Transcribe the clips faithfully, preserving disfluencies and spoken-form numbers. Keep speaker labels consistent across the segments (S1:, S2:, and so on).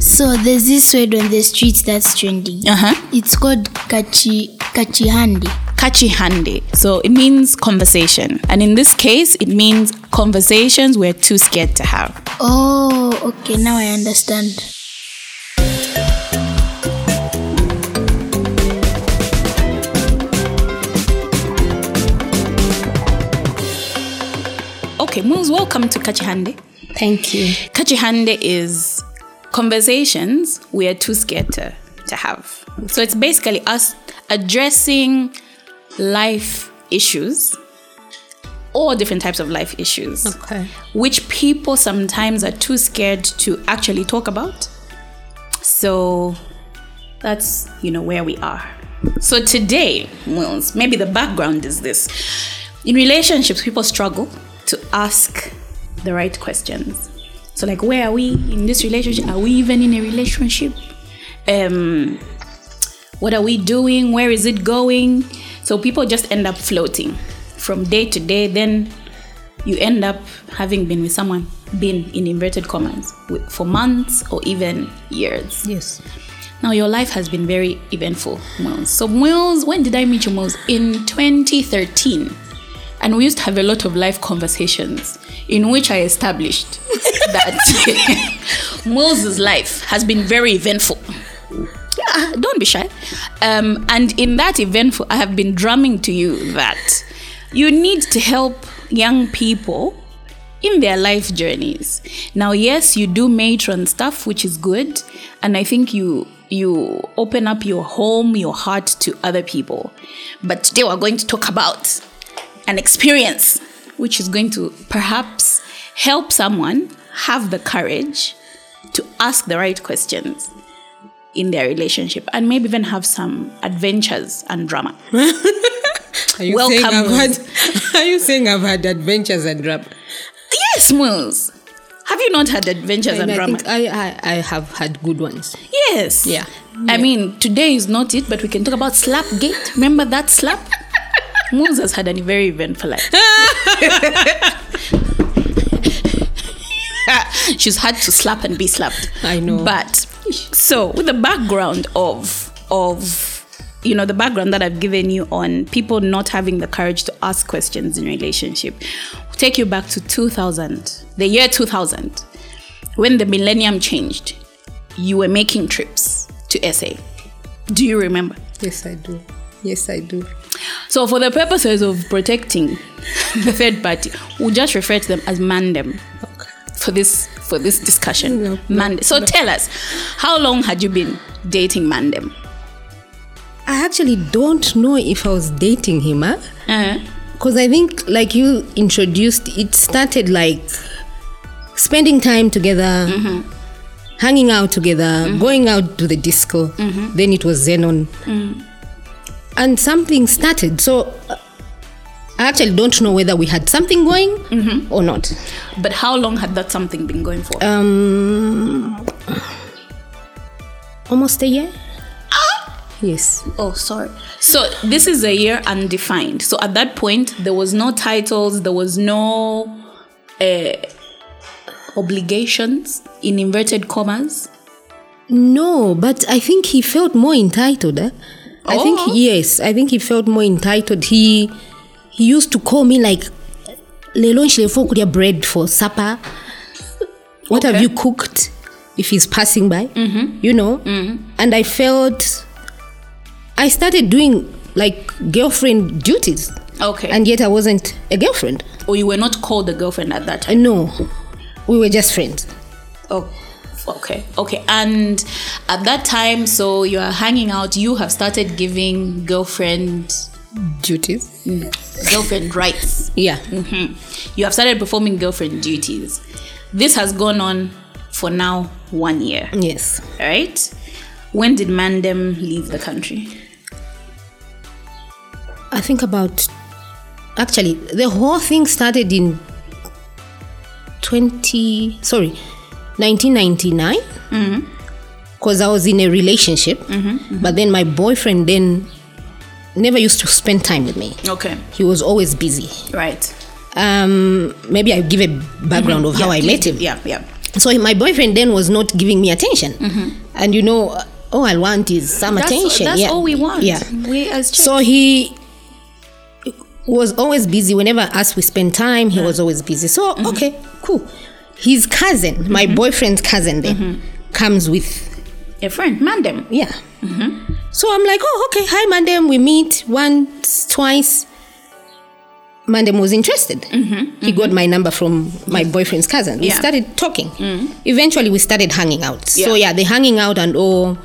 S1: So there's this word on the streets that's trending.
S2: Uh-huh.
S1: It's called kachi kachihande.
S2: Kachihande. So it means conversation. And in this case, it means conversations we're too scared to have.
S1: Oh, okay. Now I understand.
S2: Okay, Moons, welcome to Kachihande.
S1: Thank you.
S2: Kachihande is conversations we are too scared to, to have. So it's basically us addressing life issues, all different types of life issues,
S1: Okay.
S2: which people sometimes are too scared to actually talk about. So that's, you know, where we are. So today, well, maybe the background is this. In relationships, people struggle to ask the right questions. So like, where are we in this relationship? Are we even in a relationship? Um, what are we doing? Where is it going? So people just end up floating from day to day. Then you end up having been with someone, been in inverted commas, for months or even years.
S1: Yes.
S2: Now your life has been very eventful, Moils. So Moils, when did I meet you, Moils? In twenty thirteen. And we used to have a lot of live conversations in which I established that Moils' life has been very eventful. Yeah, don't be shy. Um, and in that eventful, I have been drumming to you that you need to help young people in their life journeys. Now, yes, you do matron stuff, which is good. And I think you you open up your home, your heart to other people. But today we're going to talk about an experience which is going to perhaps help someone have the courage to ask the right questions in their relationship and maybe even have some adventures and drama.
S3: Are you
S2: Welcome.
S3: Saying I've had, are you saying I've had adventures and drama?
S2: Yes, Moils. Have you not had adventures and,
S3: And I
S2: drama?
S3: think I, I, I have had good ones.
S2: Yes.
S3: Yeah.
S2: I mean, today is not it, but we can talk about Slapgate. Remember that slap? Moons has had a very eventful life. She's had to slap and be slapped.
S3: I know.
S2: But so with the background of of you know the background that I've given you on people not having the courage to ask questions in relationship, we'll take you back to two thousand, the year two thousand, when the millennium changed. You were making trips to S A. Do you remember?
S3: Yes, I do. Yes, I do.
S2: So for the purposes of protecting the third party, we'll just refer to them as Mandem
S3: Okay.
S2: for this for this discussion.
S3: No, no,
S2: Mandem. So
S3: no.
S2: tell us, how long had you been dating Mandem?
S3: I actually don't know if I was dating him, huh?
S2: Uh-huh.
S3: Because I think, like you introduced, it started like spending time together,
S2: Mm-hmm.
S3: hanging out together, mm-hmm. going out to the disco. Mm-hmm. Then it was Xenon. Mm-hmm. And something started. So uh, I actually don't know whether we had something going mm-hmm. or not.
S2: But how long had that something been going for?
S3: Um, almost a year.
S2: Ah!
S3: Yes.
S2: Oh, sorry. So this is a year undefined. So at that point, there was no titles. There was no uh, obligations in inverted commas.
S3: No, but I think he felt more entitled. Eh? I
S2: Oh.
S3: think, yes, I think he felt more entitled. He he used to call me like, Lelo nshilefo kulia bread for supper. What
S2: Okay.
S3: have you cooked? If he's passing by, mm-hmm. you know? Mm-hmm. And I felt, I started doing like girlfriend duties.
S2: Okay.
S3: And yet I wasn't a girlfriend.
S2: Or you were not called a girlfriend at that time?
S3: Uh, no, we were just friends.
S2: Oh, okay. Okay. And at that time, so you are hanging out, you have started giving girlfriend
S3: Duties?
S2: girlfriend rights.
S3: Yeah.
S2: Mm-hmm. You have started performing girlfriend duties. This has gone on for now one year.
S3: Yes.
S2: Right? When did Mandem leave the country?
S3: I think about, actually, the whole thing started in twenty, sorry, nineteen ninety-nine. Because mm-hmm. I was in a relationship, mm-hmm, mm-hmm. but then my boyfriend then never used to spend time with me.
S2: Okay.
S3: He was always busy.
S2: Right.
S3: Um, maybe I give a background mm-hmm. of how
S2: yeah,
S3: I met him.
S2: Yeah, yeah.
S3: So my boyfriend then was not giving me attention. And you know, all I want is some
S2: That's,
S3: attention.
S2: that's
S3: yeah.
S2: all we want.
S3: Yeah.
S2: We as chicks.
S3: So he was always busy. Whenever us we spend time, he was always busy. So, okay, cool. His cousin, my boyfriend's cousin then, comes with,
S2: a friend, Mandem.
S3: yeah. So I'm like, oh, okay, hi, Mandem. We meet once, twice. Mandem was interested. He got my number from my boyfriend's cousin. We
S2: Yeah.
S3: started talking. Eventually, we started hanging out. So,
S2: Yeah.
S3: yeah, the hanging out and all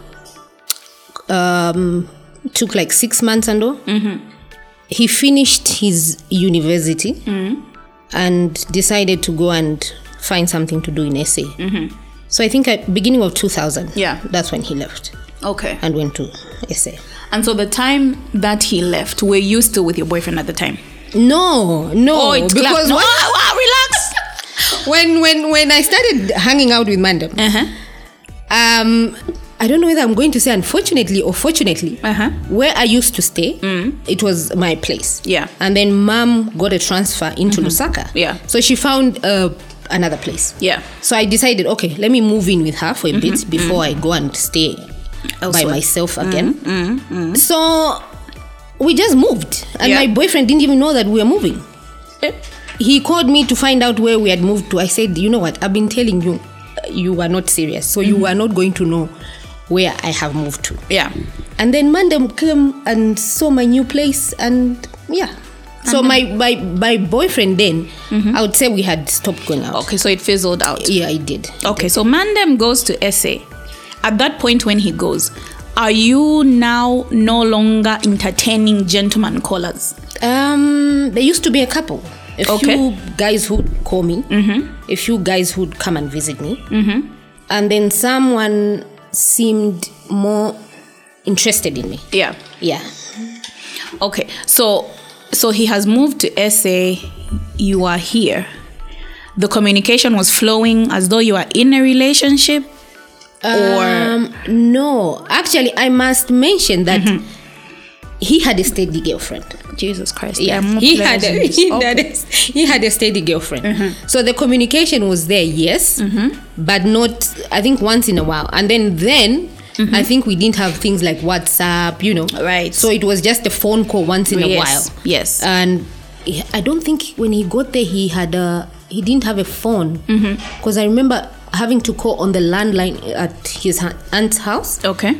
S3: um, took like six months and all. He finished his university and decided to go and find something to do in S A. So I think at beginning of two thousand,
S2: Yeah.
S3: that's when he left
S2: Okay.
S3: and went to S A.
S2: And so the time that he left, were you still with your boyfriend at the time?
S3: No, no,
S2: Oh, it's
S3: because
S2: no,
S3: what-
S2: wow, wow, relax.
S3: when when when I started hanging out with Mandem,
S2: Uh-huh.
S3: um, I don't know whether I'm going to say unfortunately or fortunately,
S2: Uh-huh.
S3: where I used to stay, it was my place.
S2: Yeah.
S3: And then Mom got a transfer into Lusaka.
S2: Yeah.
S3: So she found uh, another place.
S2: Yeah.
S3: So I decided, okay, let me move in with her for a bit before I go and stay by
S2: Elsewhere.
S3: myself again. So we just moved, and
S2: Yeah.
S3: my boyfriend didn't even know that we were moving. He called me to find out where we had moved to. I said, you know what? I've been telling you, uh, you are not serious. So you are not going to know where I have moved to.
S2: Yeah.
S3: And then Mandem came and saw my new place, and yeah. So my, my, my boyfriend then, I would say we had stopped going out.
S2: Okay, so it fizzled out.
S3: Yeah, it did.
S2: Okay, so Mandem goes to S A. At that point when he goes, are you now no longer entertaining gentleman callers?
S3: Um, there used to be a couple. A
S2: Okay.
S3: few guys who'd call me. A few guys who'd come and visit me. And then someone seemed more interested in me.
S2: Yeah.
S3: Yeah.
S2: Okay, so so he has moved to S A. You are here. The communication was flowing as though you are in a relationship, or
S3: Um, no, actually, I must mention that he had a steady girlfriend.
S2: Jesus Christ.
S3: Yeah,
S2: there are more
S3: he
S2: players
S3: had a,
S2: in this.
S3: he,
S2: Okay.
S3: had a, he had a steady girlfriend. So the communication was there, yes, but not. I think once in a while, and then then. I think we didn't have things like WhatsApp, you know.
S2: Right.
S3: So it was just a phone call once in a
S2: Yes,
S3: while.
S2: yes.
S3: And he- I don't think when he got there he had a he didn't have a phone because I remember having to call on the landline at his ha- aunt's house
S2: Okay.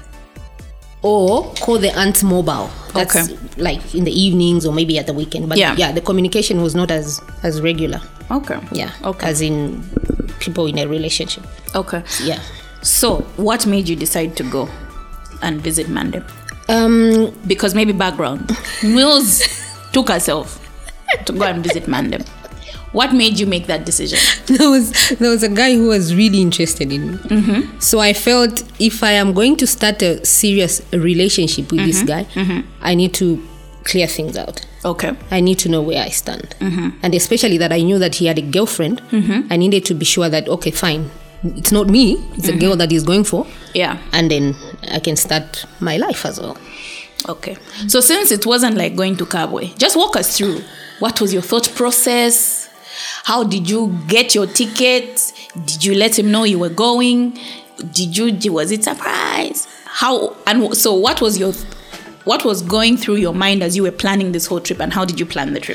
S3: or call the aunt's mobile. That's
S2: Okay.
S3: like in the evenings or maybe at the weekend. But
S2: Yeah.
S3: yeah, the communication was not as as regular.
S2: Okay.
S3: Yeah.
S2: Okay.
S3: As in people in a relationship.
S2: Okay.
S3: Yeah.
S2: So, what made you decide to go and visit Mandem?
S3: Um
S2: Because maybe background. Mills took herself to go and visit Mandem. What made you make that decision?
S3: there was there was a guy who was really interested in me. So I felt if I am going to start a serious relationship with this guy, I need to clear things out.
S2: Okay.
S3: I need to know where I stand. And especially that I knew that he had a girlfriend. I needed to be sure that, okay, fine, it's not me, it's a girl that he's going for.
S2: Yeah.
S3: And then I can start my life as well.
S2: Okay. So since it wasn't like going to Kabwe, just walk us through. What was your thought process? How did you get your ticket? Did you let him know you were going? Did you, was it surprise? How, and so what was your, what was going through your mind as you were planning this whole trip, and how did you plan the trip?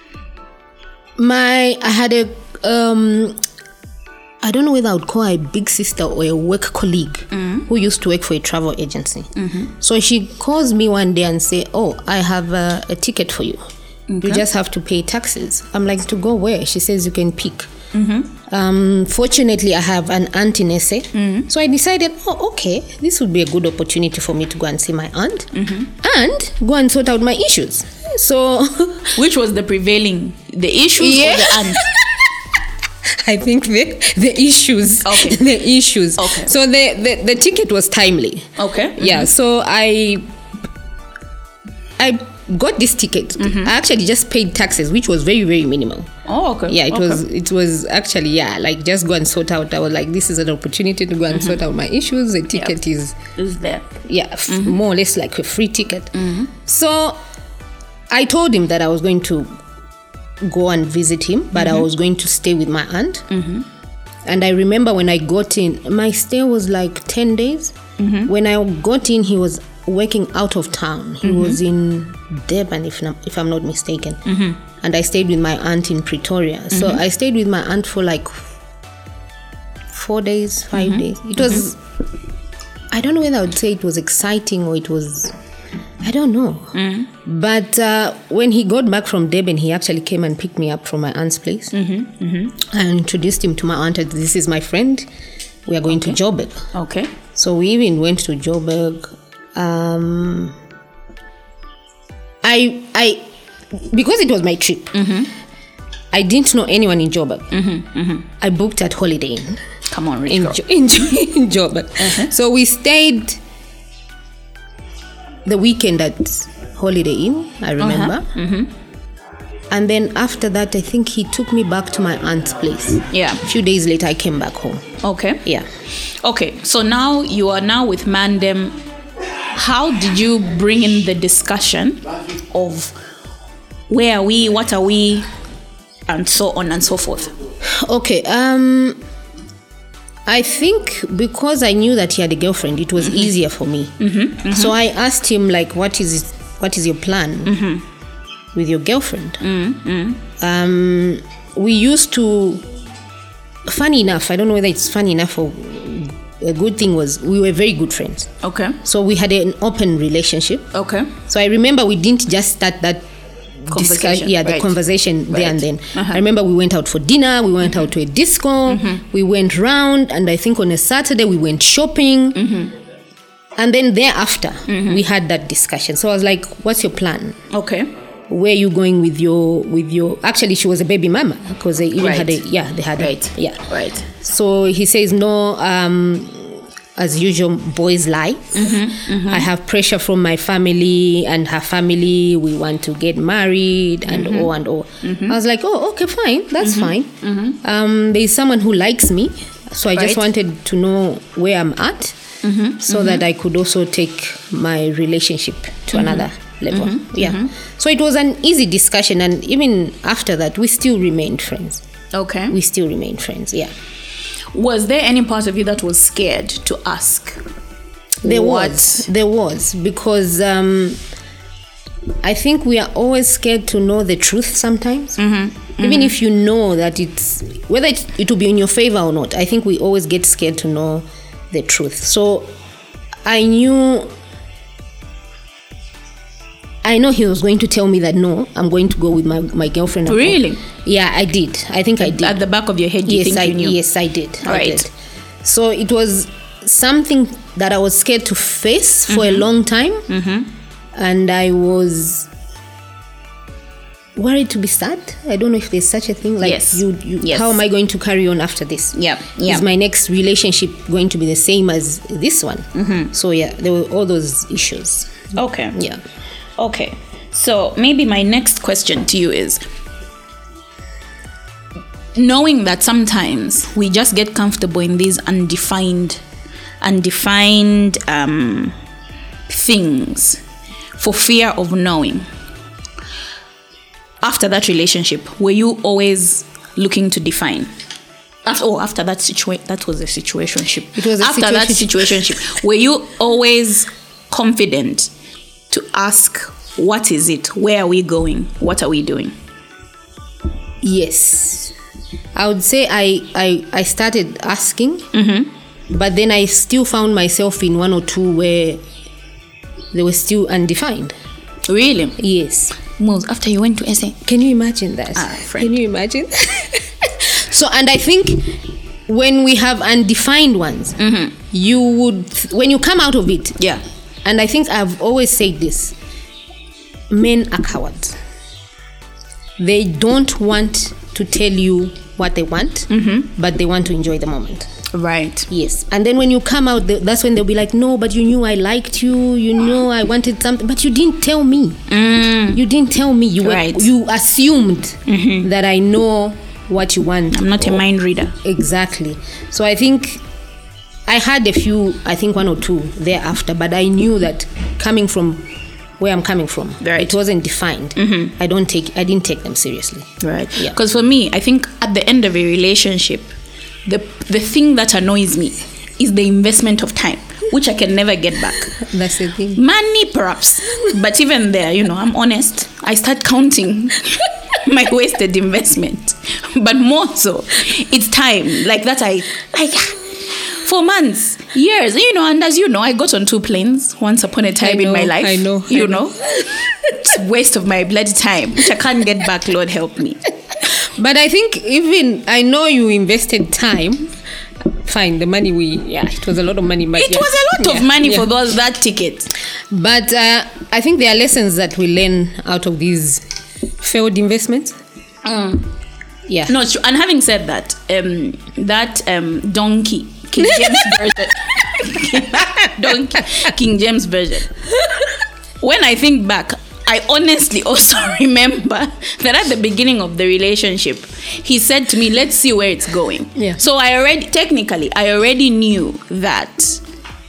S3: My, I had a, um, I don't know whether I would call her a big sister or a work colleague who used to work for a travel agency. So she calls me one day and say, oh, I have a, a ticket for you. You just have to pay taxes. I'm like, to go where? She says you can pick. Um, fortunately, I have an aunt in S A. So I decided, oh, okay, this would be a good opportunity for me to go and see my aunt and go and sort out my issues. So
S2: Which was the prevailing, the issues
S3: Yeah.
S2: or the aunt?
S3: I think the the issues.
S2: Okay.
S3: The issues.
S2: Okay.
S3: So the, the, the ticket was timely.
S2: Okay.
S3: Yeah. So I I got this ticket. I actually just paid taxes, which was very, very minimal.
S2: Oh, okay.
S3: Yeah, it
S2: Okay.
S3: was it was actually, yeah, like just go and sort out. I was like, this is an opportunity to go and sort out my issues. The ticket is
S2: Is there.
S3: yeah, f- more or less like a free ticket. So I told him that I was going to go and visit him, but I was going to stay with my aunt. and I remember when I got in, my stay was like ten days. Mm-hmm. When I got in, he was working out of town. He mm-hmm. was in Durban, if, not, if I'm not mistaken. Mm-hmm. And I stayed with my aunt in Pretoria. Mm-hmm. So I stayed with my aunt for like four days, five mm-hmm. days. It was, mm-hmm. I don't know whether I would say it was exciting or it was, I don't know. Mm-hmm. But uh, when he got back from Durban, he actually came and picked me up from my aunt's place. Mm-hmm. Mm-hmm. And introduced him to my aunt. This is my friend. We are going okay. to Joburg.
S2: Okay.
S3: So we even went to Joburg. Um, I, I, because it was my trip, mm-hmm. I didn't know anyone in Joburg. Mm-hmm, mm-hmm. I booked at Holiday Inn.
S2: Come on, rich
S3: in,
S2: girl.
S3: Jo- in, in Joburg. Uh-huh. So we stayed the weekend at Holiday Inn, I remember. Uh-huh. Mm-hmm. And then after that, I think he took me back to my aunt's place.
S2: Yeah.
S3: A few days later, I came back home.
S2: Okay.
S3: Yeah.
S2: Okay. So now you are now with Mandem. How did you bring in the discussion of where are we, what are we, and so on and so forth?
S3: Okay. Um, I think because I knew that he had a girlfriend, it was mm-hmm. easier for me. Mm-hmm. Mm-hmm. So I asked him, like, what is it, what is your plan mm-hmm. with your girlfriend? Mm-hmm. Um, we used to, funny enough, I don't know whether it's funny enough or a good thing was we were very good friends.
S2: Okay.
S3: So we had an open relationship.
S2: Okay.
S3: So I remember we didn't just start that
S2: conversation.
S3: Discuss, yeah, the
S2: right.
S3: conversation
S2: right.
S3: there and then.
S2: Uh-huh.
S3: I remember we went out for dinner, we went mm-hmm. out to a disco, mm-hmm. we went round, and I think on a Saturday we went shopping. Mm-hmm. And then thereafter, mm-hmm. we had that discussion. So I was like, what's your plan?
S2: Okay.
S3: Where are you going with your, with your, actually she was a baby mama because they even
S2: right.
S3: had a, yeah, they had
S2: right.
S3: a, yeah.
S2: Right.
S3: So he says, no, um, as usual, boys lie. Mm-hmm, mm-hmm. I have pressure from my family and her family. We want to get married and mm-hmm. oh and oh. Mm-hmm. I was like, oh, okay, fine. That's mm-hmm. fine. Mm-hmm. Um, there's someone who likes me. So I right. just wanted to know where I'm at mm-hmm. so mm-hmm. that I could also take my relationship to mm-hmm. another level. Mm-hmm. Yeah. Mm-hmm. So it was an easy discussion. And even after that, we still remained friends.
S2: Okay.
S3: We still remained friends. Yeah.
S2: Was there any part of you that was scared to ask?
S3: There
S2: what?
S3: was. There was. Because um, I think we are always scared to know the truth sometimes. Mm-hmm. Mm-hmm. Even if you know that it's, whether it, it will be in your favor or not, I think we always get scared to know the truth. So I knew, I know he was going to tell me that, no, I'm going to go with my, my girlfriend.
S2: Really?
S3: Yeah, I did. I think I did.
S2: At the back of your head, you
S3: yes,
S2: think
S3: I,
S2: you knew?
S3: Yes, I did.
S2: Right.
S3: I did. So it was something that I was scared to face for mm-hmm. a long time. Mm-hmm. And I was worried to be sad. I don't know if there's such a thing. Like,
S2: yes.
S3: you, you
S2: yes.
S3: how am I going to carry on after this?
S2: Yeah. yeah.
S3: Is my next relationship going to be the same as this one? Mm-hmm. So yeah, there were all those issues.
S2: Okay.
S3: Yeah.
S2: Okay. So maybe my next question to you is, knowing that sometimes we just get comfortable in these undefined, undefined um, things for fear of knowing. After that relationship, were you always looking to define? After, oh, after that situation, that was a situationship.
S3: It was a
S2: after
S3: situationship.
S2: that situationship, were you always confident to ask, what is it? Where are we going? What are we doing?
S3: Yes. I would say I, I, I started asking, mm-hmm. but then I still found myself in one or two where they were still undefined.
S2: Really?
S3: Yes.
S2: Most after you went to S A.
S3: Can you imagine that?
S2: Ah, friend.
S3: Can you imagine? So, and I think when we have undefined ones, mm-hmm. you would, when you come out of it,
S2: yeah.
S3: And I think I've always said this, men are cowards. They don't want to tell you what they want, mm-hmm. but they want to enjoy the moment.
S2: Right.
S3: Yes. And then when you come out, that's when they'll be like, no, but you knew I liked you. You know I wanted something, but you didn't tell me. Mm. You didn't tell me. You
S2: right.
S3: were, you assumed mm-hmm. that I know what you want.
S2: I'm not a mind reader.
S3: Exactly. So I think I had a few, I think one or two thereafter, but I knew that coming from where I'm coming from,
S2: right.
S3: it wasn't defined. Mm-hmm. I don't take, I didn't take them seriously.
S2: Right.
S3: Yeah.
S2: Because for me, I think at the end of a relationship, the the thing that annoys me is the investment of time, which I can never get back.
S3: That's the thing.
S2: Money, perhaps, but even there, you know, I'm honest. I start counting my wasted investment, but more so, it's time. Like that, I, I, for months, years, you know, and as you know, I got on two planes once upon a time
S3: I know,
S2: in my life.
S3: I know,
S2: you
S3: I
S2: know, it's waste of my bloody time, which I can't get back. Lord help me.
S3: But I think even I know you invested time. Fine, the money we yeah, it was a lot of money. But
S2: It
S3: yeah.
S2: was a lot
S3: Yeah,
S2: of money
S3: yeah.
S2: for those that ticket.
S3: But uh, I think there are lessons that we learn out of these failed investments.
S2: Mm.
S3: Yeah.
S2: No, it's true. And having said that, um, that um, donkey King James version, donkey King James version. When I think back, I honestly also remember that at the beginning of the relationship, he said to me, let's see where it's going.
S3: Yeah.
S2: So I already, technically, I already knew that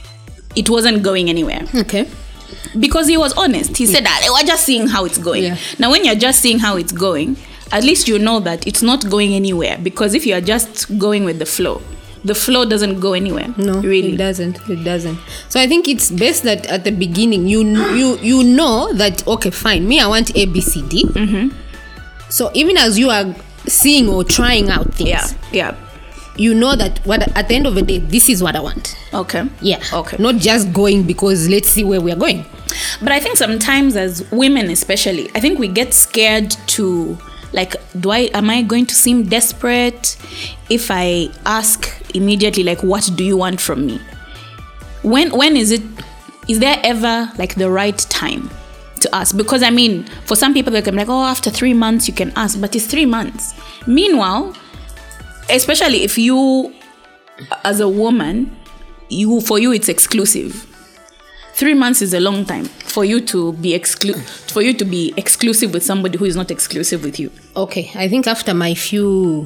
S2: it wasn't going anywhere.
S3: Okay.
S2: Because he was honest. He said that we're just seeing how it's going.
S3: Yeah.
S2: Now, when you're just seeing how it's going, at least you know that it's not going anywhere. Because if you're just going with the flow, the flow doesn't go anywhere.
S3: No,
S2: really.
S3: it doesn't. It doesn't. So I think it's best that at the beginning you you you know that okay, fine. Me, I want A, B, C, D. Mm-hmm. So even as you are seeing or trying out things,
S2: Yeah, yeah.
S3: you know that what at the end of the day, this is what I want.
S2: Okay.
S3: Yeah.
S2: Okay.
S3: Not just going because let's see where we are going.
S2: But I think sometimes as women especially, I think we get scared to, like, do I, am I going to seem desperate if I ask immediately, like, what do you want from me? When, when is it, is there ever like the right time to ask? Because I mean, for some people they can be like, oh, after three months you can ask, but it's three months. Meanwhile, especially if you, as a woman, you, for you it's exclusive. Three months is a long time for you to be exclu- for you to be exclusive with somebody who is not exclusive with you.
S3: Okay, I think after my few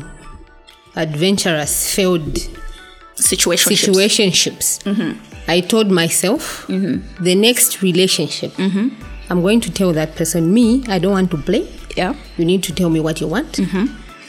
S3: adventurous failed
S2: Situationships.
S3: situationships, mm-hmm. I told myself mm-hmm. the next relationship, mm-hmm. I'm going to tell that person, me, I don't want to play.
S2: Yeah.
S3: You need to tell me what you want. Mm-hmm.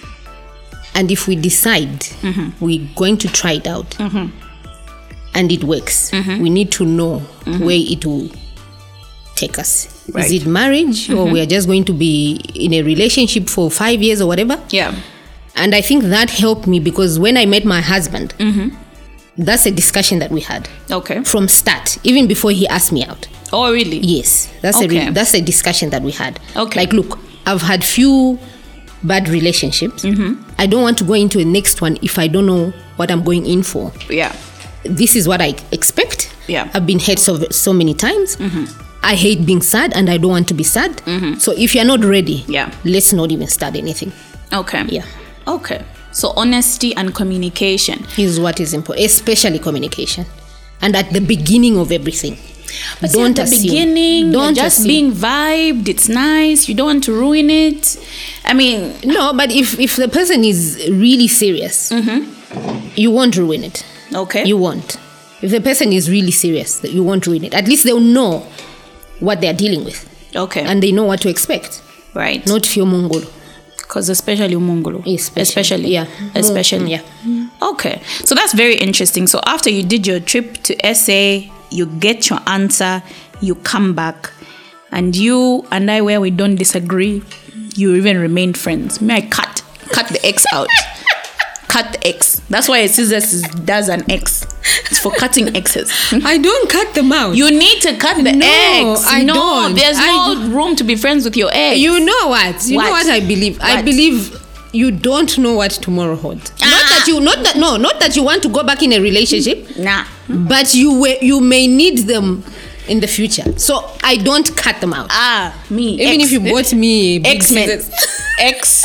S3: And if we decide mm-hmm. we're going to try it out mm-hmm. and it works, mm-hmm. we need to know mm-hmm. where it will take us.
S2: Right.
S3: Is it marriage mm-hmm. or we are just going to be in a relationship for five years or whatever?
S2: Yeah.
S3: And I think that helped me because when I met my husband, mm-hmm. that's a discussion that we had.
S2: Okay.
S3: From start, even before he asked me out.
S2: Oh, really?
S3: Yes, that's
S2: Okay.
S3: a re- that's a discussion that we had.
S2: Okay.
S3: Like, look, I've had few bad relationships. Mm-hmm. I don't want to go into a next one if I don't know what I'm going in for.
S2: Yeah.
S3: This is what I expect.
S2: Yeah.
S3: I've been hurt so so many times. Mm-hmm. I hate being sad and I don't want to be sad. Mm-hmm. So if you're not ready,
S2: Yeah.
S3: let's not even start anything.
S2: Okay.
S3: Yeah.
S2: Okay. So honesty and communication.
S3: Is what is important, especially communication. And at the beginning of everything.
S2: But see, at the
S3: assume.
S2: beginning,
S3: Don't
S2: you're just
S3: assume.
S2: being vibed. It's nice. You don't want to ruin it. I mean,
S3: No, but if, if the person is really serious, mm-hmm. you won't ruin it.
S2: okay.
S3: You won't. If the person is really serious, you won't ruin it. At least they'll know what they're dealing with.
S2: okay.
S3: And they know what to expect.
S2: right.
S3: Not fio mongolo.
S2: Because especially umungulu.
S3: Especially,
S2: Especially.
S3: yeah.
S2: Especially.
S3: Yeah.
S2: Okay. So that's very interesting. So after you did your trip to S A, you get your answer, you come back, and you and I, where we don't disagree, you even remained friends. May I cut cut the X out. Cut the X. That's why scissors is, does an X. It's for cutting X's.
S3: I don't cut them out.
S2: You need to cut the
S3: No,
S2: X.
S3: I
S2: no,
S3: don't.
S2: there's
S3: I
S2: no
S3: don't.
S2: room to be friends with your ex.
S3: You know what? You
S2: What?
S3: know what I believe? I
S2: What?
S3: believe you don't know what tomorrow holds.
S2: Ah.
S3: Not that you not that no, not that you want to go back in a relationship,
S2: Nah.
S3: but you will, you may need them in the future. So I don't cut them out.
S2: Ah, me.
S3: Even
S2: X.
S3: if you bought me big
S2: X-Men.
S3: scissors.
S2: X.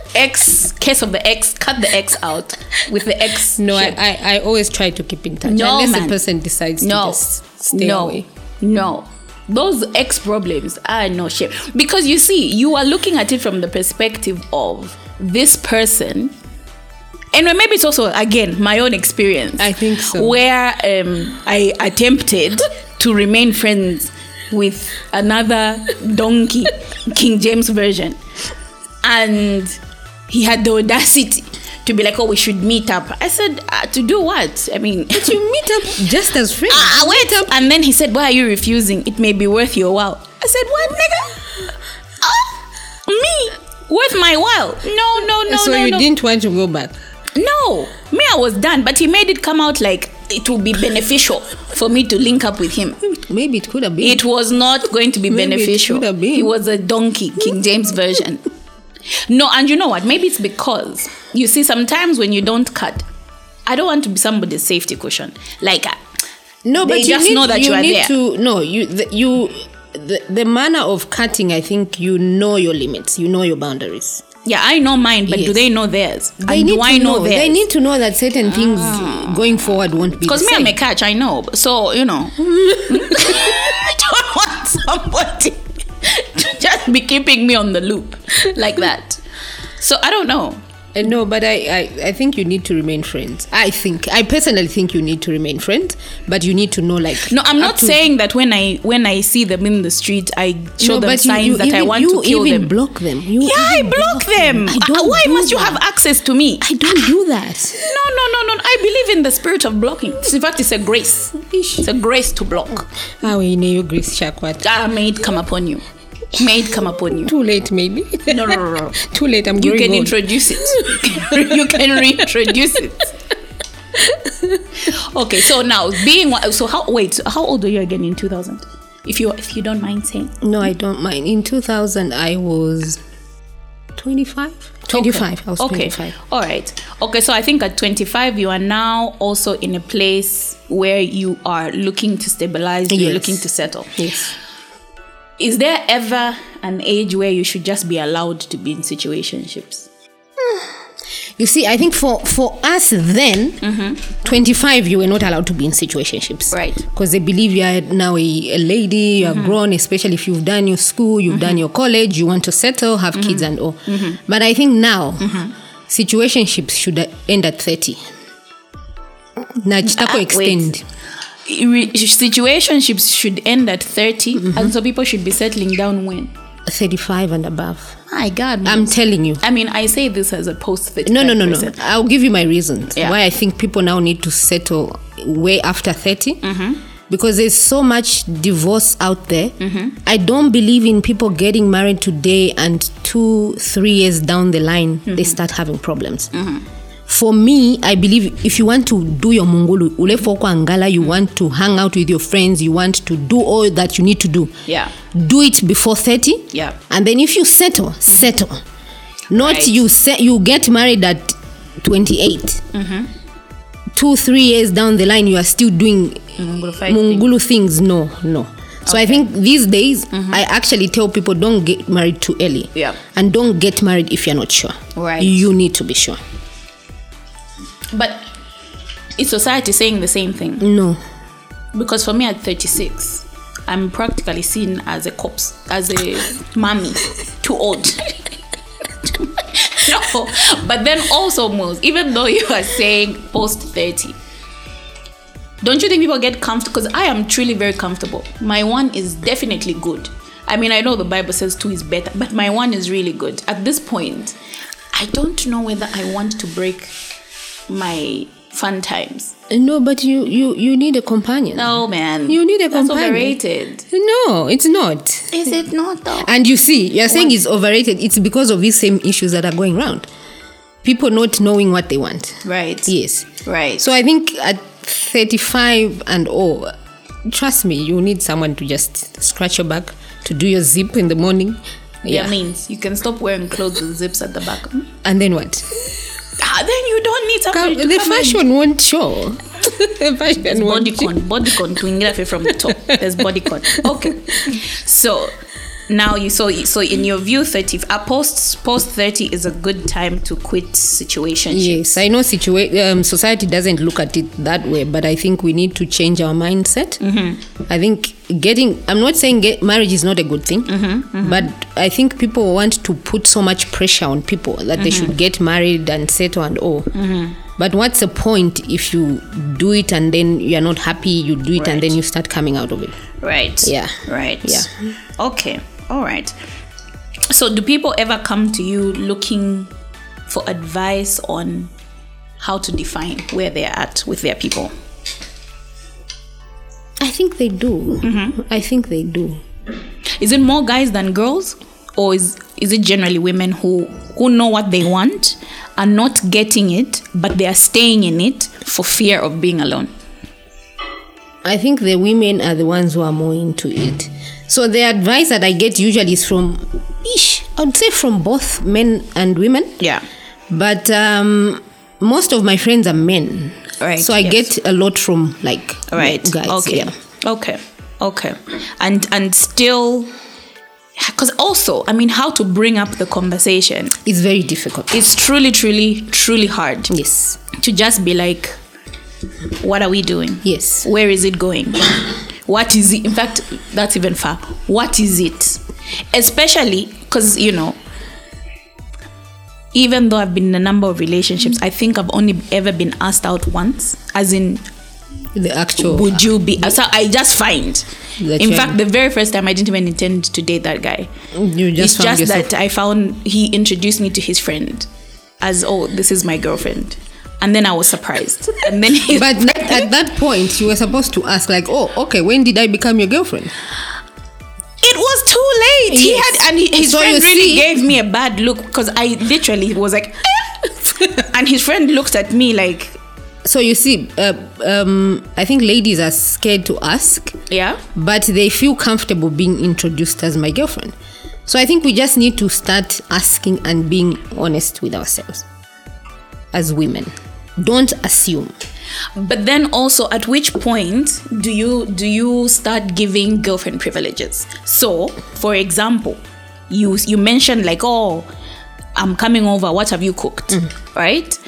S2: X. Case of the X. Cut the X out with the X.
S3: No, I,
S2: shape.
S3: I, I always try to keep in touch
S2: No,
S3: unless
S2: man.
S3: the person decides
S2: no.
S3: to just stay
S2: no.
S3: away.
S2: No. Those X problems are no shame. Because you see, you are looking at it from the perspective of this person. And maybe it's also, again, my own experience.
S3: I think so.
S2: Where um, I attempted to remain friends with another donkey, King James version. And he had the audacity to be like, oh, we should meet up. I said, uh, to do what? I mean,
S3: But you meet up just as friends.
S2: Ah, wait up. And then he said, why are you refusing? It may be worth your while. I said, what, nigga? Oh, me? Worth my while? No, no, no,
S3: so
S2: no,
S3: you
S2: no.
S3: didn't want to go back?
S2: No. Me, I was done. But he made it come out like it would be beneficial for me to link up with him.
S3: Maybe it could have been.
S2: It was not going to be
S3: Maybe it
S2: beneficial.
S3: could have been.
S2: He was a donkey, King James version. No, and you know what? Maybe it's because, you see, sometimes when you don't cut, I don't want to be somebody's safety cushion. Like, uh,
S3: No,
S2: they
S3: but
S2: just
S3: you need,
S2: know that you,
S3: you
S2: are
S3: need
S2: there.
S3: to no you the, you the, the manner of cutting. I think you know your limits, you know your boundaries.
S2: Yeah, I know mine, but
S3: Yes.
S2: do they know theirs?
S3: They
S2: and
S3: need
S2: do
S3: to
S2: I know,
S3: know.
S2: theirs?
S3: They need to know that certain things going forward won't be.
S2: Because
S3: the
S2: me, I'm
S3: same.
S2: a catch, I know. So, you know, I don't want somebody to just be keeping me on the loop like that. So, I don't know.
S3: Uh, no, but I, I, I think you need to remain friends. I think I personally think you need to remain friends, but you need to know like.
S2: No, I'm
S3: up
S2: not
S3: to-
S2: saying that when I when I see them in the street, I show
S3: No,
S2: them
S3: but you-
S2: signs
S3: you
S2: that I
S3: even-
S2: want
S3: you
S2: to kill
S3: even
S2: them.
S3: block them. You
S2: Yeah, I
S3: even
S2: block them.
S3: I
S2: Uh,
S3: don't
S2: Why
S3: do
S2: must you
S3: that.
S2: have access to me?
S3: I don't do that.
S2: No, no, no, no. I believe in the spirit of blocking. In fact, it's a grace. It's a grace to block.
S3: How you know your grace, Shakwat?
S2: Ah, may it come upon you. May it come upon you.
S3: Too late, maybe.
S2: No, no, no, no.
S3: Too late. I'm
S2: You
S3: growing
S2: can
S3: old.
S2: introduce it. You can reintroduce it. Okay, so now being one- so how wait so how old were you again in two thousand? If you if you don't mind saying.
S3: No, I don't mind. In two thousand, I was twenty-five. twenty-five. I was
S2: Okay.
S3: twenty-five.
S2: All right. Okay, so I think at twenty-five you are now also in a place where you are looking to stabilize, you're
S3: Yes.
S2: looking to settle.
S3: Yes.
S2: Is there ever an age where you should just be allowed to be in situationships?
S3: You see, I think for, for us then, twenty-five, you were not allowed to be in situationships.
S2: Right.
S3: Because they believe you are now a, a lady, you are grown, especially if you've done your school, you've done your college, you want to settle, have kids and all. But I think now, situationships should end at thirty. Na chitako
S2: Ah,
S3: extend.
S2: Re- situationships should end at thirty, and so people should be settling down when?
S3: thirty-five and above.
S2: My God.
S3: I'm telling you.
S2: I mean, I say this as a post thirty.
S3: No, no, no, no. I'll give you my reasons
S2: Yeah.
S3: why I think people now need to settle way after thirty. Because there's so much divorce out there. I don't believe in people getting married today and two, three years down the line, they start having problems. For me, I believe if you want to do your mungulu, ule foko angala, you want to hang out with your friends, you want to do all that you need to do.
S2: Yeah.
S3: Do it before thirty.
S2: Yeah.
S3: And then if you settle, settle. Not
S2: Right.
S3: you set, you get married at twenty-eight. Two, three years down the line, you are still doing mungulu things. No, no. So I think these days, I actually tell people don't get married too early.
S2: Yeah.
S3: And don't get married if you're not sure.
S2: Right.
S3: You need to be sure.
S2: But is society saying the same thing?
S3: No.
S2: Because for me at thirty-six, I'm practically seen as a corpse, as a mommy, too old. No, but then also, Mos, even though you are saying post thirty, don't you think people get comfortable? Because I am truly very comfortable. My one is definitely good. I mean, I know the Bible says two is better, but my one is really good. At this point, I don't know whether I want to break my fun times.
S3: No, but you, you, you need a companion.
S2: No, man.
S3: You need a
S2: That's
S3: companion.
S2: overrated.
S3: No, it's not.
S2: Is it not though?
S3: And you see, you're saying it's overrated. It's because of these same issues that are going around. People not knowing what they want.
S2: Right.
S3: Yes.
S2: Right.
S3: So I think at thirty-five and oh, trust me, you need someone to just scratch your back, to do your zip in the morning.
S2: yeah,
S3: Yeah.
S2: means you can stop wearing clothes with zips at the back. Hmm?
S3: And then what?
S2: Ah, then you don't need somebody
S3: Come,
S2: to
S3: the
S2: come and-
S3: fashion won't show. The fashion
S2: There's
S3: won't show.
S2: bodycon, bodycon to Inglafe from the top. There's bodycon. Okay. So now you so so in your view, thirty uh, post post thirty is a good time to quit situationships.
S3: Yes, I know situa- um, society doesn't look at it that way, but I think we need to change our mindset. Mm-hmm. I think getting, I'm not saying get, marriage is not a good thing, mm-hmm, mm-hmm. but I think people want to put so much pressure on people that mm-hmm. they should get married and settle and all. Mm-hmm. But what's the point if you do it and then you're not happy, you do it
S2: Right.
S3: and then you start coming out of it?
S2: Right.
S3: Yeah.
S2: Right.
S3: Yeah.
S2: Okay. All right. So do people ever come to you looking for advice on how to define where they're at with their people?
S3: I think they do. Mm-hmm. I think they do.
S2: Is it more guys than girls? Or is, is it generally women who, who know what they want, are not getting it, but they are staying in it for fear of being alone?
S3: I think the women are the ones who are more into it. So the advice that I get usually is from, ish, I would say from both men and women.
S2: Yeah.
S3: But um, most of my friends are men.
S2: Right.
S3: So I
S2: yes.
S3: get a lot from like
S2: right.
S3: guys.
S2: Okay.
S3: Yeah.
S2: Okay. Okay. And and still, because also, I mean, how to bring up the conversation
S3: is very difficult.
S2: It's truly, truly, truly hard.
S3: Yes.
S2: To just be like, what are we doing?
S3: Yes.
S2: Where is it going? What is it? In fact, that's even far. What is it? Especially because, you know, even though I've been in a number of relationships, I think I've only ever been asked out once, as in,
S3: the actual.
S2: Would you be? So I just find.
S3: The
S2: in
S3: trend.
S2: fact, the very first time I didn't even intend to date that guy.
S3: You just
S2: it's
S3: found
S2: just
S3: yourself.
S2: that I found he introduced me to his friend as, oh, this is my girlfriend. And then I was surprised. And then he,
S3: But that, at that point, you were supposed to ask, like, oh, okay, when did I become your girlfriend?
S2: It was too late. He
S3: Yes.
S2: had, and he, his
S3: So
S2: friend
S3: you
S2: really
S3: see-
S2: gave me a bad look because I literally was like, eh. And his friend looked at me like,
S3: So you see, uh, um, I think ladies are scared to ask,
S2: yeah,
S3: but they feel comfortable being introduced as my girlfriend. So I think we just need to start asking and being honest with ourselves as women. Don't assume.
S2: But then also, at which point do you do you start giving girlfriend privileges? So, for example, you you mentioned like, oh, I'm coming over. What have you cooked? Mm. Right?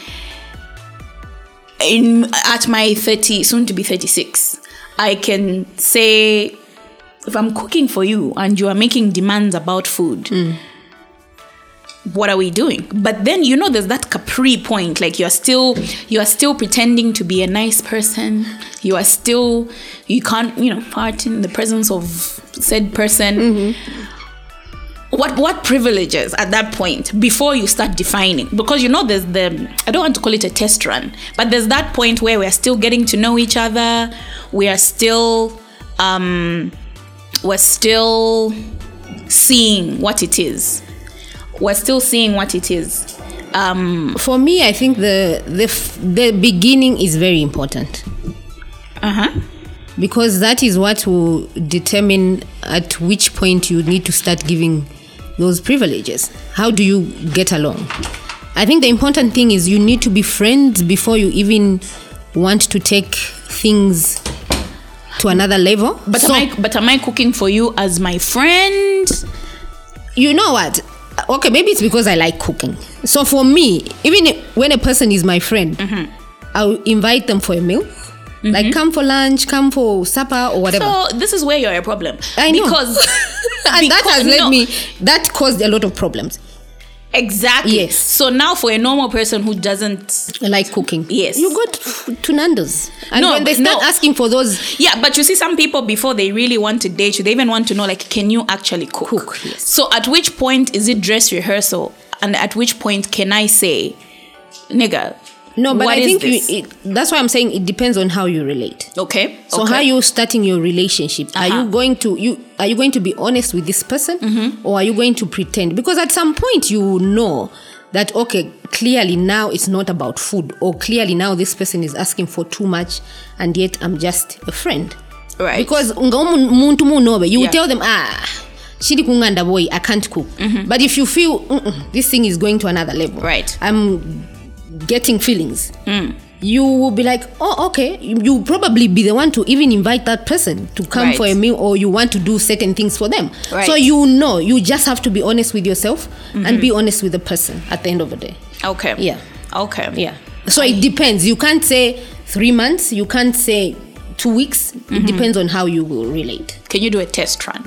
S2: In at my thirty, soon to be thirty-six, I can say, if I'm cooking for you and you are making demands about food, mm. what are we doing? But then, you know, there's that Capri point, like you're still you are still pretending to be a nice person. You are still, you can't, you know, fart in the presence of said person. Mm-hmm. What what privileges at that point before you start defining? Because, you know, there's the, I don't want to call it a test run, but there's that point where we're still getting to know each other. We are still, um, we're still seeing what it is. We're still seeing what it is. Um,
S3: For me, I think the the f- the beginning is very important.
S2: uh-huh.
S3: Because that is what will determine at which point you need to start giving those privileges. How do you get along? I think the important thing is you need to be friends before you even want to take things to another level.
S2: But
S3: So-
S2: am I but am I cooking for you as my friend?
S3: You know what? Okay, maybe it's because I like cooking. So for me, even if- when a person is my friend, mm-hmm. I'll invite them for a meal. Mm-hmm. Like, come for lunch, come for supper, or whatever.
S2: So this is where you're a problem.
S3: I know.
S2: Because,
S3: and that
S2: because-
S3: has led
S2: no.
S3: me, that caused a lot of problems.
S2: Exactly.
S3: Yes.
S2: So now for a normal person who doesn't,
S3: I like cooking.
S2: Yes.
S3: You go to, to Nando's. And
S2: No,
S3: when they
S2: but
S3: start
S2: no.
S3: asking for those,
S2: yeah, but you see, some people, before they really want to date you, they even want to know, like, can you actually cook?
S3: Cook, yes.
S2: So at which point is it dress rehearsal? And at which point can I say, nigga,
S3: no, but
S2: what
S3: I
S2: is
S3: think you,
S2: this?
S3: it, that's why I'm saying it depends on how you relate.
S2: Okay.
S3: So
S2: okay.
S3: how you starting your relationship? Are
S2: Uh-huh.
S3: you going to you are you going to be honest with this person, mm-hmm. or are you going to pretend? Because at some point you know that, okay, clearly now it's not about food, or clearly now this person is asking for too much, and yet I'm just a friend.
S2: Right.
S3: Because unga umu- muntu munobe, you
S2: Yeah.
S3: will tell them, ah, shidi kunganda boy, I can't cook. Mm-hmm. But if you feel "Mm-mm, this thing is going to another level,
S2: Right.
S3: I'm getting feelings.
S2: Mm.
S3: You will be like, oh, okay. You you probably be the one to even invite that person to come
S2: Right.
S3: for a meal, or you want to do certain things for them.
S2: Right.
S3: So you know, you just have to be honest with yourself, mm-hmm. and be honest with the person at the end of the day.
S2: Okay.
S3: Yeah.
S2: Okay.
S3: Yeah. So it depends. You can't say three months. You can't say two weeks.
S2: Mm-hmm.
S3: It depends on how you will relate.
S2: Can you do a test run?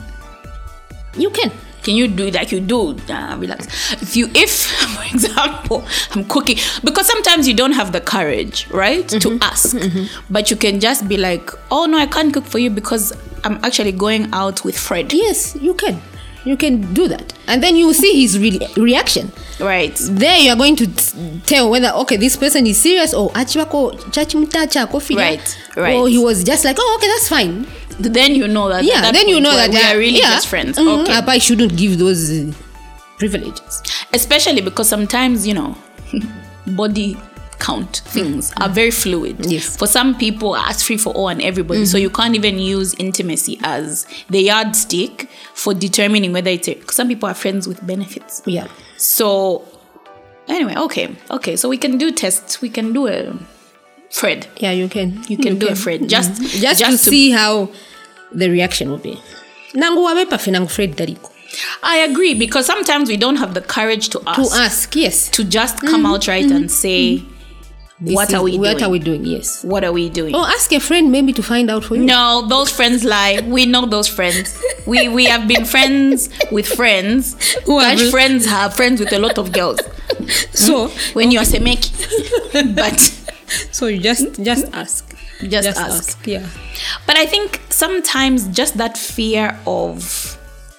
S3: You can.
S2: Can you do like you do? Uh, relax. If you, if for example, I'm cooking, because sometimes you don't have the courage, right,
S3: Mm-hmm.
S2: to ask, mm-hmm. but you can just be like, oh no, I can't cook for you because I'm actually going out with Fred.
S3: Yes, you can. You can do that. And then you see his re- reaction.
S2: Right.
S3: There you are going to t- tell whether, okay, this person is serious or achibako chachimutacha kofi.
S2: Right, right.
S3: Or he was just like, oh, okay, that's fine.
S2: Then you know that.
S3: Yeah,
S2: at that
S3: then you
S2: point
S3: know
S2: where
S3: that
S2: we
S3: they
S2: are really
S3: yeah,
S2: just friends.
S3: Mm,
S2: Okay.
S3: I shouldn't give those uh, privileges.
S2: Especially because sometimes, you know, body count things mm. are very fluid.
S3: Yes.
S2: For some people, it's free for all and everybody. Mm-hmm. So you can't even use intimacy as the yardstick for determining whether it's a, some people are friends with benefits.
S3: Yeah.
S2: So anyway, okay. Okay. So we can do tests. We can do a Fred.
S3: Yeah, you can.
S2: You can you do can. a Fred. Just,
S3: mm-hmm. just, just to, to see how the reaction will be. Nangu wabepa finangu Fred dariko.
S2: I agree, because sometimes we don't have the courage to ask.
S3: To ask, yes.
S2: To just come mm-hmm. out right mm-hmm. and say,
S3: mm-hmm.
S2: what
S3: is,
S2: are we
S3: what
S2: doing?
S3: What are we doing, yes.
S2: What are we doing?
S3: Or ask a friend maybe to find out for you.
S2: No, those friends lie. We know those friends. We we have been friends with friends.
S3: Who are
S2: Such friends have friends with a lot of girls.
S3: So,
S2: hmm? when okay. you're semeki. But
S3: so you just just ask.
S2: Just,
S3: just
S2: ask.
S3: ask. Yeah.
S2: But I think sometimes just that fear of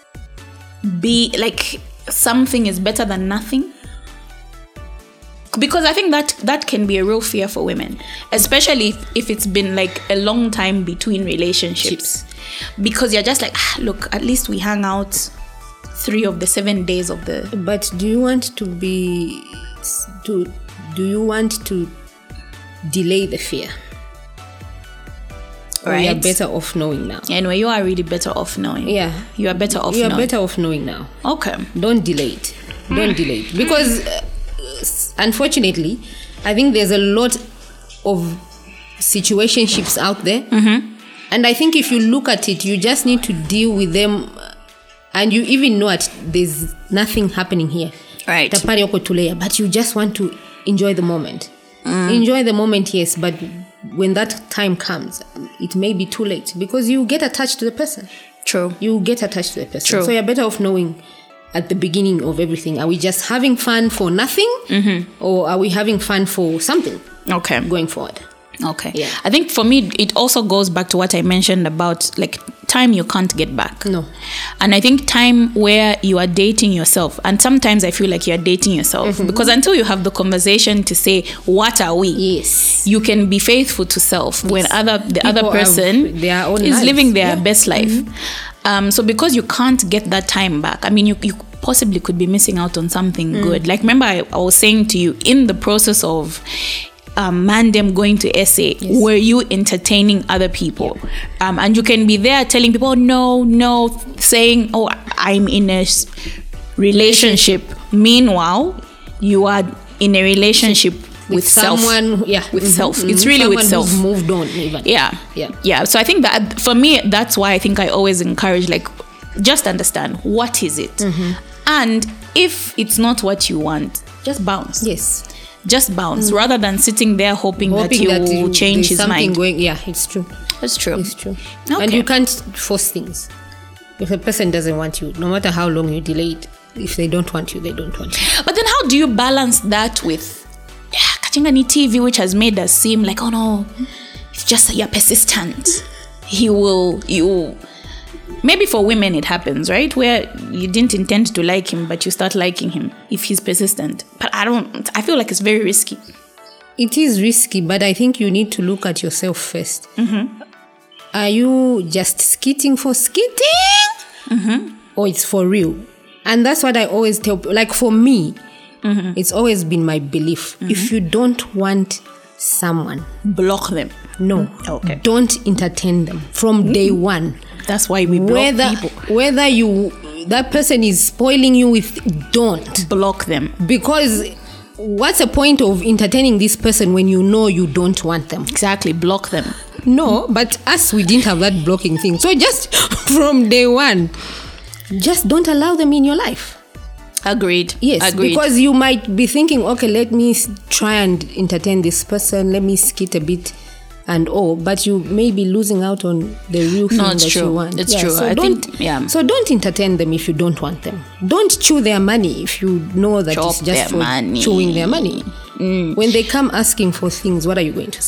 S2: be like something is better than nothing, because I think that that can be a real fear for women, especially if, if it's been like a long time between relationships. Because you're just like, ah, look, at least we hang out three of the seven days of the.
S3: But do you want to be to do you want to delay the fear? Right. Or you're better off knowing now.
S2: Anyway, you are really better off knowing.
S3: Yeah.
S2: You are better off
S3: you
S2: knowing.
S3: You are better off knowing now.
S2: Okay.
S3: Don't delay it. Don't delay it. Because uh, unfortunately, I think there's a lot of situationships out there.
S2: Mm-hmm.
S3: And I think if you look at it, you just need to deal with them. And you even know that there's nothing happening here.
S2: Right.
S3: But you just want to enjoy the moment. Mm. Enjoy the moment, yes, but when that time comes, it may be too late because you get attached to the person.
S2: True.
S3: You get attached to the person.
S2: True.
S3: So you're better off knowing at the beginning of everything. Are we just having fun for nothing?
S2: Mm-hmm.
S3: Or are we having fun for something?
S2: Okay.
S3: Going forward.
S2: Okay.
S3: Yeah.
S2: I think for me, it also goes back to what I mentioned about like time you can't get back.
S3: No.
S2: And I think time where you are dating yourself, and sometimes I feel like you're dating yourself mm-hmm. because until you have the conversation to say, what are we?
S3: Yes.
S2: You can be faithful to self yes. when other the
S3: People
S2: other person
S3: their own
S2: is
S3: lives.
S2: living their
S3: yeah.
S2: best life.
S3: Mm-hmm.
S2: Um, so because you can't get that time back, I mean, you, you possibly could be missing out on something mm. good. Like, remember I, I was saying to you, in the process of Um, Mandem going to S A, yes. were you entertaining other people? Yeah. Um, and you can be there telling people, oh, no, no, saying, oh, I'm in a relationship. Meanwhile, you are in a relationship with, with
S3: someone,
S2: self.
S3: Yeah,
S2: with
S3: mm-hmm.
S2: self.
S3: Mm-hmm.
S2: It's really
S3: someone
S2: with self.
S3: Who's moved on, even.
S2: Yeah,
S3: yeah,
S2: yeah. So I think that for me, that's why I think I always encourage, like, just understand what is it,
S3: mm-hmm.
S2: and if it's not what you want, just bounce.
S3: Yes.
S2: Just bounce mm. rather than sitting there hoping, hoping that you will change his mind.
S3: Going, yeah, it's true.
S2: That's true.
S3: It's true.
S2: Okay.
S3: And you can't force things. If a person doesn't want you, no matter how long you delay it, if they don't want you, they don't want you.
S2: But then how do you balance that with yeah, Kachingani T V, which has made us seem like, oh no, it's just you're persistent. He will, you. Maybe for women it happens, right? Where you didn't intend to like him, but you start liking him if he's persistent. But I don't, I feel like it's very risky.
S3: It is risky, but I think you need to look at yourself first.
S2: Mm-hmm.
S3: Are you just skitting for skitting?
S2: Mm-hmm.
S3: Or it's for real? And that's what I always tell people. Like for me,
S2: mm-hmm.
S3: it's always been my belief. Mm-hmm. If you don't want someone,
S2: block them.
S3: No.
S2: Okay.
S3: Don't entertain them from mm-hmm. day one.
S2: That's why we block
S3: whether,
S2: people.
S3: Whether you that person is spoiling you with, don't
S2: block them.
S3: Because what's the point of entertaining this person when you know you don't want them?
S2: Exactly, block them.
S3: No, but us, we didn't have that blocking thing. So just from day one, just don't allow them in your life.
S2: Agreed.
S3: Yes,
S2: Agreed.
S3: Because you might be thinking, okay, let me try and entertain this person. Let me skit a bit. And all, but you may be losing out on the real thing
S2: no,
S3: that
S2: true.
S3: you want.
S2: It's
S3: yeah,
S2: true.
S3: So
S2: I
S3: don't,
S2: think, yeah.
S3: So don't entertain them if you don't want them. Don't chew their money if you know that
S2: Chop
S3: it's just for
S2: money.
S3: chewing their money.
S2: Mm.
S3: When they come asking for things, what are you going to say?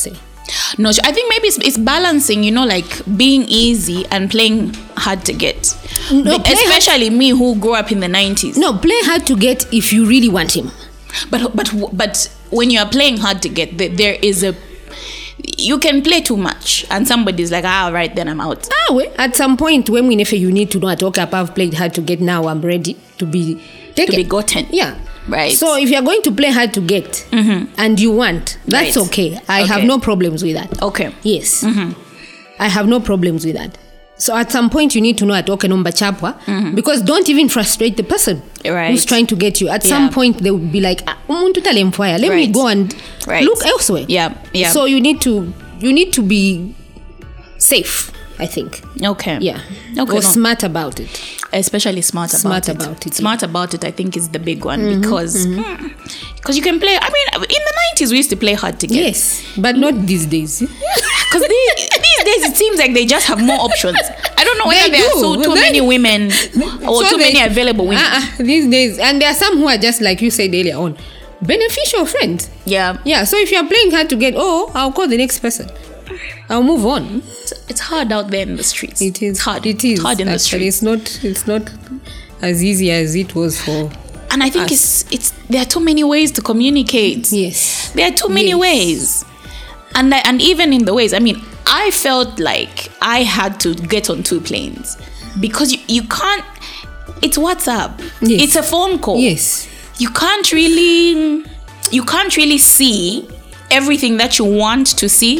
S2: No, I think maybe it's, it's balancing, you know, like being easy and playing hard to get.
S3: No,
S2: But especially me who grew up in the nineties.
S3: No, play hard to get if you really want him.
S2: But but but when you are playing hard to get, there, there is a you can play too much, and somebody's like, ah, right, then I'm out.
S3: Ah, well, at some point when we never you need to know, okay, I've played hard to get, now I'm ready to be taken.
S2: To be gotten.
S3: Yeah.
S2: Right.
S3: So if you're going to play hard to get
S2: Mm-hmm.
S3: and you want, that's
S2: Right.
S3: okay. I
S2: Okay.
S3: have no problems with that.
S2: Okay.
S3: Yes.
S2: Mm-hmm.
S3: I have no problems with that. So at some point you need to know at okay number chapwa
S2: Mm-hmm.
S3: because don't even frustrate the person
S2: Right.
S3: who's trying to get you. At
S2: Yeah.
S3: some point they will be like, ah, umuntu talemfwaya. Let me
S2: Right.
S3: go and
S2: Right.
S3: look elsewhere.
S2: Yeah, yeah.
S3: So you need to you need to be safe, I think.
S2: Okay.
S3: Yeah.
S2: Okay.
S3: Or
S2: no.
S3: smart about it.
S2: Especially smart,
S3: Smart
S2: about,
S3: about
S2: it.
S3: it,
S2: Smart about it, I think, is the big one because because you can play. I mean, in the nineties we used to play hard to get.
S3: Yes, but not these days.
S2: Because these, these days it seems like they just have more options. I don't know whether
S3: They
S2: there are
S3: do.
S2: so too
S3: They-
S2: many women or
S3: So
S2: too
S3: they-
S2: many available women.
S3: Uh-uh, these days, and there are some who are just like you said earlier on, beneficial friends.
S2: Yeah.
S3: Yeah, so if you're playing hard to get, oh, I'll call the next person. I'll move on.
S2: It's, it's hard out there in the streets.
S3: It is
S2: It's hard.
S3: It is
S2: It's hard in the
S3: actually.
S2: streets.
S3: It's not. It's not as easy as it was for.
S2: And I think
S3: us.
S2: it's it's there are too many ways to communicate.
S3: Yes.
S2: There are too many
S3: Yes.
S2: ways. And I, and even in the ways, I mean, I felt like I had to get on two planes because you, you can't. It's WhatsApp.
S3: Yes.
S2: It's a phone call.
S3: Yes.
S2: You can't really you can't really see everything that you want to see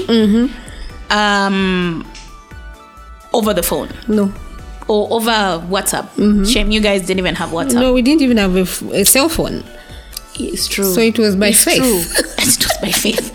S2: um over the phone
S3: No.
S2: or over WhatsApp. Shame you guys didn't even have WhatsApp.
S3: No, we didn't even have a, f- a cell phone.
S2: It's true.
S3: So it was by
S2: it's
S3: faith.
S2: True. It was by faith.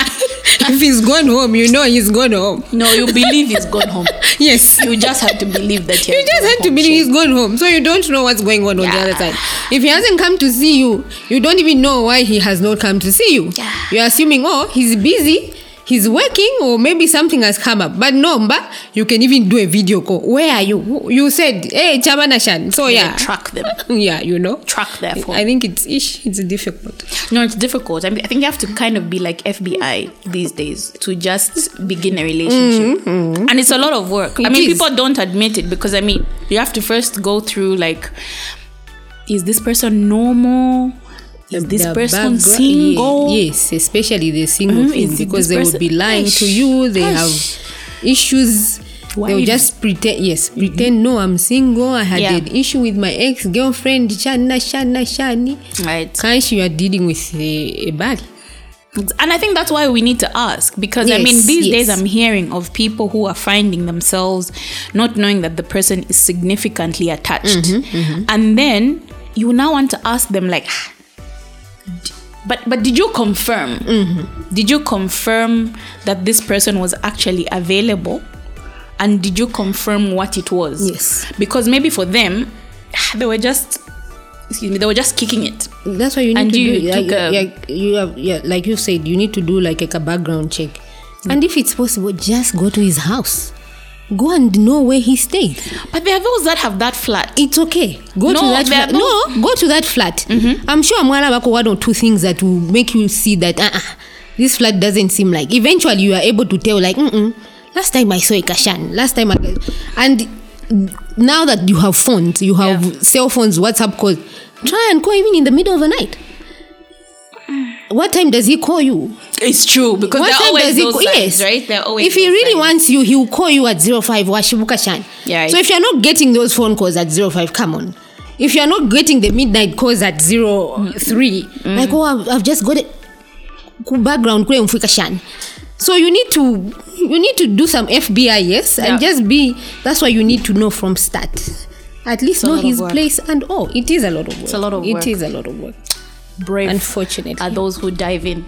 S3: If he's gone home, you know he's gone home.
S2: No, you believe he's gone home.
S3: Yes.
S2: You just had to believe that he
S3: You
S2: has
S3: just
S2: gone
S3: had to
S2: home,
S3: believe
S2: Shame.
S3: he's gone home. So you don't know what's going on on the
S2: Yeah.
S3: other side. If he hasn't come to see you, you don't even know why he has not come to see you.
S2: Yeah.
S3: You're assuming, oh, he's busy, he's working, or maybe something has come up. But no, but you can even do a video call. Where are you? You said, hey, Chabanashan. So
S2: Yeah,
S3: yeah.
S2: track them.
S3: Yeah, you know.
S2: Track their phone.
S3: I think it's ish, it's difficult.
S2: No, it's difficult. I mean, I think you have to kind of be like F B I these days to just begin a relationship. And it's a lot of work. I
S3: It
S2: mean,
S3: is.
S2: people don't admit it because, I mean, you have to first go through like, is this person normal? Is this
S3: The
S2: person
S3: background-
S2: single?
S3: Ye- Yes, especially the single
S2: Mhm,
S3: thing,
S2: is
S3: because
S2: this
S3: they
S2: person-
S3: will be lying to
S2: Aish,
S3: you. They
S2: aish.
S3: have issues.
S2: Why
S3: They'll
S2: do-
S3: just pretend. Yes, pretend. No, I'm single. I had
S2: Yeah.
S3: an issue with my ex-girlfriend. Shana, shana, shani.
S2: Right.
S3: Can't you are dealing with a, a bad?
S2: And I think that's why we need to ask because I
S3: Yes,
S2: mean these
S3: yes.
S2: days I'm hearing of people who are finding themselves not knowing that the person is significantly attached,
S3: Mm-hmm,
S2: and then you now want to ask them like, "Ah, d- but but did you confirm?
S3: Mm-hmm.
S2: Did you confirm that this person was actually available, and did you confirm what it was?
S3: Yes.
S2: because maybe for them they were just excuse me they were just kicking it.
S3: That's why you need
S2: And
S3: to
S2: you
S3: do.
S2: took
S3: Like,
S2: a-
S3: like, you have, yeah, like you said, you need to do like a background check, and if it's possible, just go to his house. Go and know where he stays.
S2: But there are those that have that flat.
S3: It's okay. Go
S2: No,
S3: to that
S2: there are
S3: flat. No, go to that flat. I'm sure Mwala wako one or two things that will make you see that uh-uh, this flat doesn't seem like. Eventually, you are able to tell like, mm-mm, last time I saw a Kashan. Last time I... And now that you have phones, you have
S2: Yeah.
S3: cell phones, WhatsApp calls, try and call even in the middle of the night. What time does he call you?
S2: It's true because
S3: What
S2: there are
S3: time
S2: always
S3: does he
S2: those
S3: call?
S2: signs,
S3: Yes.
S2: right? There are always
S3: If he
S2: those
S3: really
S2: signs.
S3: wants you, he will call you at zero five Washibuka Shan.
S2: Yeah,
S3: So if you're not getting those phone calls at zero five, come on. If you're not getting the midnight calls at zero three, like, oh, I've, I've just got it. Ku background kule mfika Shan. So you need to you need to do some F B I, yes, and
S2: Yeah.
S3: just be. That's why you need to know from start. At least
S2: a
S3: know
S2: lot of
S3: his
S2: work.
S3: place and all. It is a lot of work. It's
S2: a lot of work.
S3: It is a lot of work.
S2: brave
S3: Unfortunately.
S2: are those who dive in.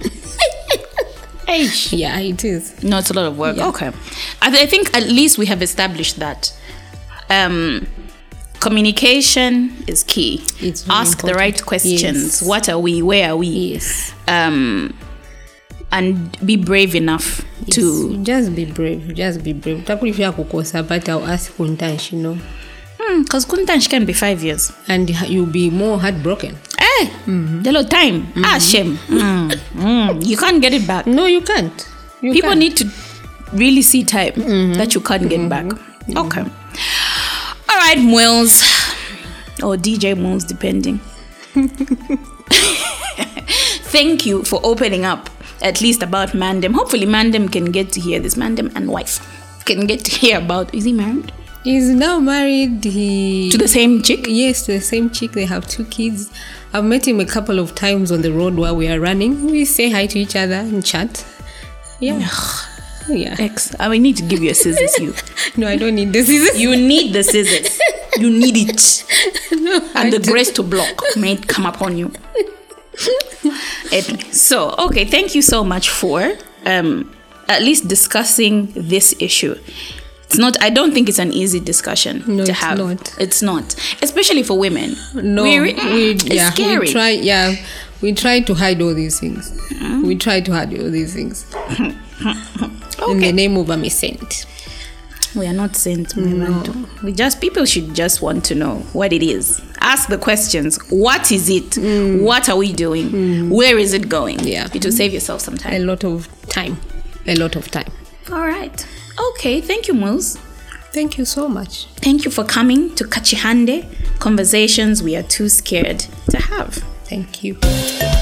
S2: Eish.
S3: Yeah, it is.
S2: No, it's a lot of work.
S3: Yeah.
S2: Okay. I, th- I think at least we have established that um, communication is key.
S3: It's very
S2: Ask the
S3: important.
S2: right questions.
S3: Yes.
S2: What are we? Where are we?
S3: Yes.
S2: Um, and be brave enough to.
S3: Yes. Just be brave. Just be brave. Takulifia kukosa, but I'll ask Kuntansh, you know.
S2: Because Kuntansh can be five years.
S3: And you'll be more heartbroken.
S2: Eh, the lot time. Ah, shame. Mm, mm, you can't get it back.
S3: No, you can't. You
S2: People
S3: can.
S2: need to really see time that you can't get back. Okay. All right, Mwils. Or D J Mwils, depending. Thank you for opening up at least about Mandem. Hopefully Mandem can get to hear this. Mandem and wife can get to hear about. Is he married?
S3: He's now married. He
S2: To the same chick?
S3: Yes, to the same chick. They have two kids. I've met him a couple of times on the road while we are running. We say hi to each other and chat. Yeah. Yeah.
S2: X. I will need to give you a scissors, you.
S3: No, I don't need the scissors.
S2: You need the scissors. You need it.
S3: No,
S2: And
S3: I
S2: the
S3: don't.
S2: grace to block may it come upon you. Anyway, so, okay, thank you so much for um, at least discussing this issue. It's not, I don't think it's an easy discussion
S3: No,
S2: to
S3: it's
S2: have.
S3: not.
S2: It's not. Especially for women.
S3: No,
S2: we,
S3: we,
S2: it's
S3: yeah,
S2: scary.
S3: we try. Yeah, we try to hide all these things.
S2: Mm-hmm.
S3: We try to hide all these things in the name of a saint.
S2: We are not saints, no. We just, people should just want to know what it is. Ask the questions. What is it?
S3: Mm.
S2: What are we doing? Mm. Where is it going?
S3: Yeah.
S2: It will save yourself some time.
S3: A lot of time. A lot of time.
S2: All right. Okay. Thank you, Mwils.
S3: Thank you so much.
S2: Thank you for coming to Kachihande, conversations we are too scared to have.
S3: Thank you.